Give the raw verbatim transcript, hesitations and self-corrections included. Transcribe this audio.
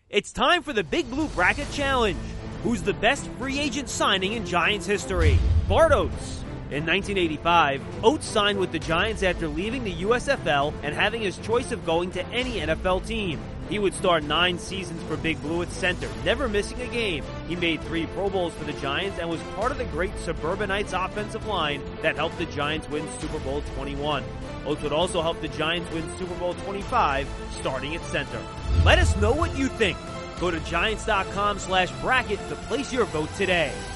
It's time for the Big Blue Bracket Challenge. Who's the best free agent signing in Giants history? Bart Oates. In nineteen eighty-five, Oates signed with the Giants after leaving the U S F L and having his choice of going to any N F L team. He would start nine seasons for Big Blue at center, never missing a game. He made three Pro Bowls for the Giants and was part of the great Suburbanites offensive line that helped the Giants win Super Bowl twenty-one. Oates would also help the Giants win Super Bowl twenty-five, starting at center. Let us know what you think. Go to Giants.com slash bracket to place your vote today.